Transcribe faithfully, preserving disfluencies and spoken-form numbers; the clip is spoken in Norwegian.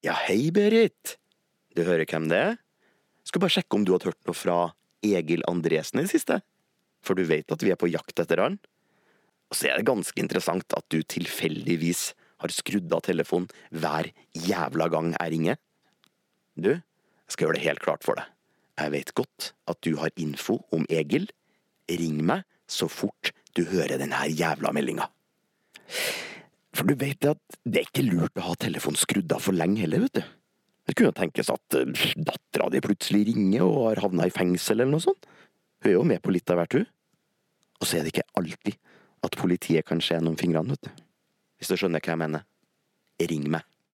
Ja, hei Berit. Du hører hvem det er? Skal bare sjekke om du hadde hørt noe fra Egil Andresen i det siste. For du vet at vi er på jakt etter han. Og så er det ganske interessant at du tilfeldigvis har skrudd av telefonen hver jævla gang jeg ringer. Du, jeg skal gjøre det helt klart for deg. Jeg vet godt at du har info om Egil. Ring meg så fort du hører denne jævla meldinga. For du vet at det er ikke lurt å ha telefonen skrudd av for lenge heller, vet du. Det kunne jo tenkes at uh, dattera di plutselig ringer og har havnet i fengsel eller noe sånt. Hun er jo med på litt av hvert, hun. Og så er det ikke alltid at politiet kan se gjennom fingrene, vet du. Hvis du skjønner hva jeg mener. Ring meg.